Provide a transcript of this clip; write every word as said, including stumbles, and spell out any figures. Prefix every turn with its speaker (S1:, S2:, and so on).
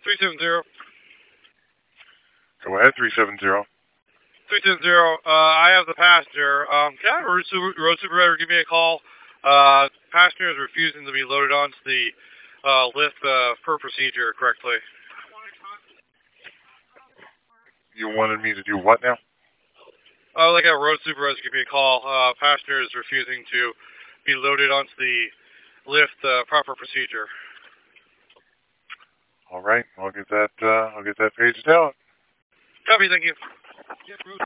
S1: three seven zero.
S2: Go ahead, three seven zero.
S1: three seven zero, uh, I have the passenger. Um, can I have a road, super, road supervisor give me a call? Uh, passenger is refusing to be loaded onto the uh, lift uh, per procedure correctly.
S2: You wanted me to do what now?
S1: Uh, like a road supervisor give me a call. Uh, passenger is refusing to be loaded onto the lift uh, proper procedure.
S2: All right, I'll get that. Uh, I'll get that paged out.
S1: Copy, thank you.
S3: Yep, road